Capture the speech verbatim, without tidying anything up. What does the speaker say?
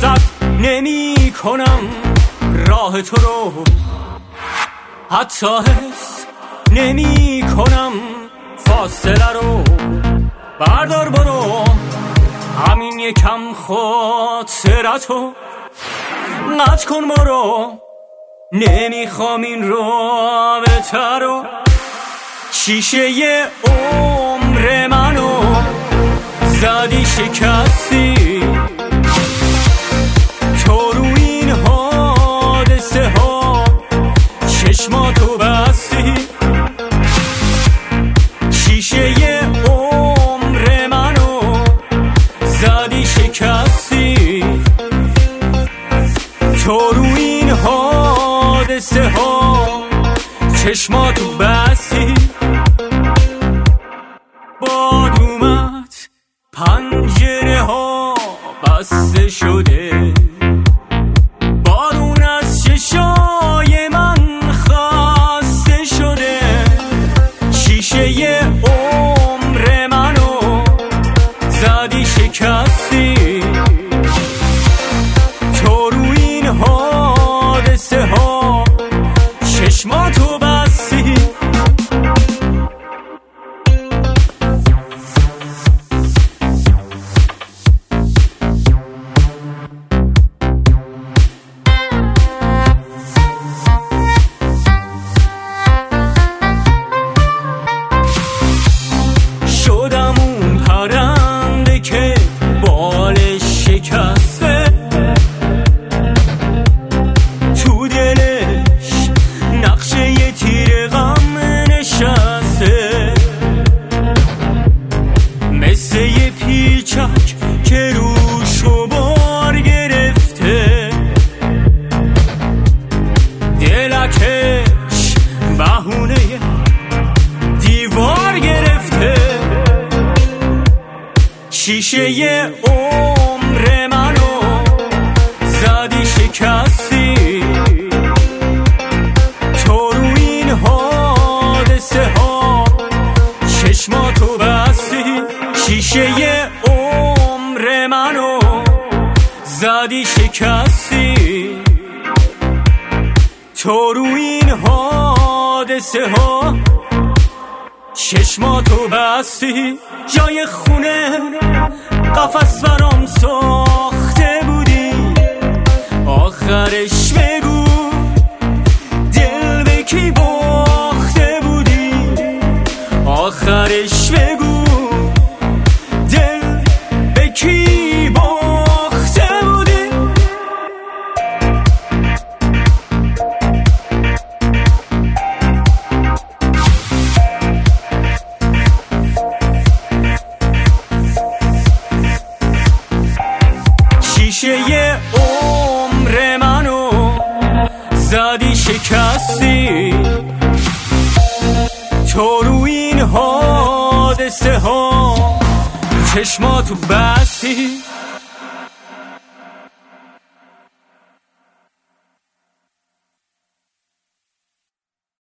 رصد نمی کنم راه تو رو، حتی حس نمی کنم فاصله رو. بردار برو همین یکم خاطرتو، قطع کن برو نمیخوام این رابطه رو. شیشه عمر منو زدی شکستی، تو رو این حادثه ها چشماتو بستی. شیشه عمر منو زدی شکستی، تو رو این حادثه ها چشماتو بستی. باد اومد پنجره ها بسته شده، بارون از چشای من خسته شده. شیشه عمر منو زدی شکستی، تو رو این حادثه ها چشماتو بستی. شدم اون پرنده که بالش شکسته، تو دلش نقشه یه تیر غم نشسته. مثل یه پیچک که روشو بار گرفته، دلکش بهونه دیوار گرفته. شیشه عمر منو زدی شکستی، تو رو این حادثه ها چشماتو بستی. شیشه عمر منو زدی شکستی، تو رو این حادثه ها چشماتو بستی. جای خونه قفس برام ساخته بودی، آخرش بگو دل به کی باخته بودی. آخرش بگو دل به کی باخته بودی. شیشه عمر منو زدی شکستی، تو رو این حادثه ها چشماتو بستی.